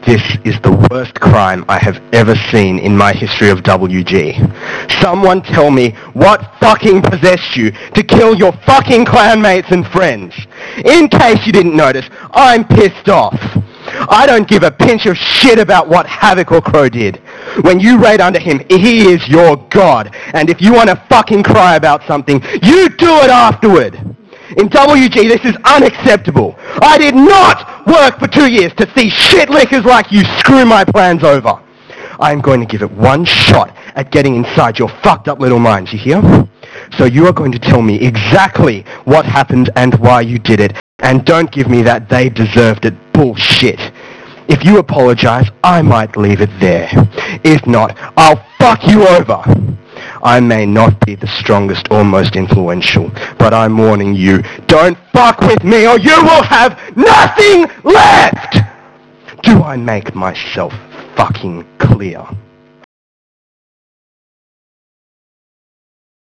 This is the worst crime I have ever seen in my history of WG. Someone tell me what fucking possessed you to kill your fucking clanmates and friends. In case you didn't notice, I'm pissed off. I don't give a pinch of shit about what Havoc or Crow did. When you raid under him, he is your god. And if you want to fucking cry about something, you do it afterward. In WG, this is unacceptable. I did not work for 2 years to see shit lickers like you screw my plans over. I'm going to give it one shot at getting inside your fucked up little minds, you hear? So you are going to tell me exactly what happened and why you did it, and don't give me that they deserved it bullshit. If you apologize, I might leave it there. If not, I'll fuck you over. I may not be the strongest or most influential, but I'm warning you, don't fuck with me or you will have nothing left! Do I make myself fucking clear?